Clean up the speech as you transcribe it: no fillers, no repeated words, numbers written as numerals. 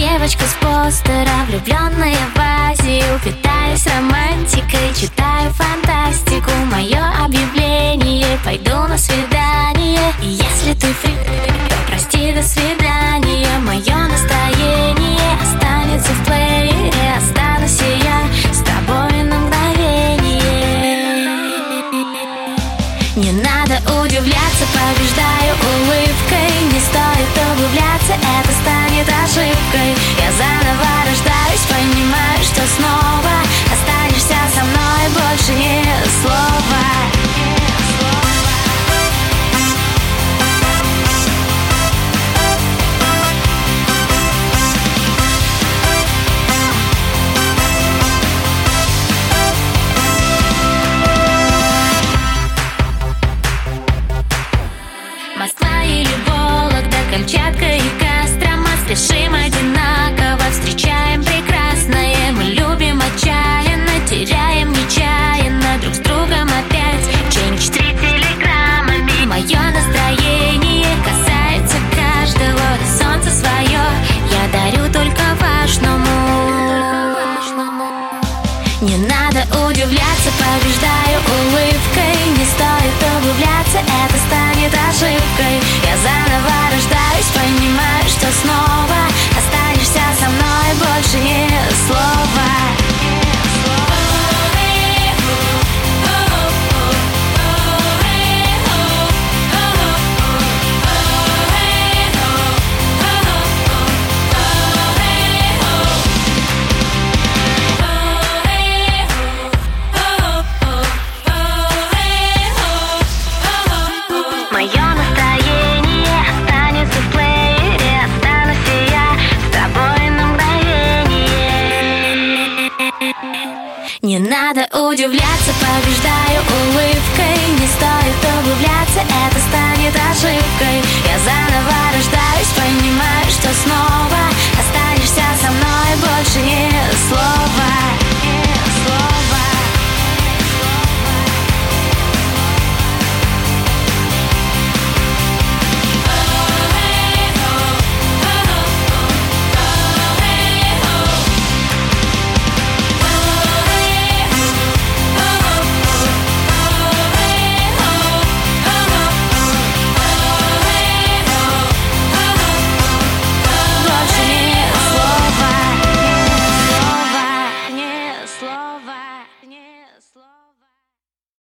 девочка с постера, влюбленная в Азию. Питаюсь романтикой, читаю фантастику. Мое объявление: пойду на свидание. И если ты фри, то прости, до свидания. Мое настроение останется в плеере. Останусь и я с тобой на мгновение. Не надо удивляться, побеждаю улыбкой. Не стоит углубляться, это станет ошибкой. Я заново рождаюсь, понимаю, что снова останешься со мной, больше ни слова. Москва или Вологда, Камчатка и Кострома. Спешим одинаково, встречаем прекрасное. Мы любим отчаянно, теряем нечаянно друг с другом опять. Change 3 телеграммами. Мое настроение касается каждого. Солнце свое я дарю только важному. Не надо удивляться, побеждаю улыбкой. Не стоит углубляться, это станет ошибкой. Я заново рождаюсь, понимаю, что снова останешься со мной, больше ни слова. Мое настроение останется в плеере. Останусь и я с тобой на мгновение. Не надо удивляться, побеждаю улыбкой. Не стоит углубляться, это станет ошибкой. Я заново рождаюсь, понимаю, что снова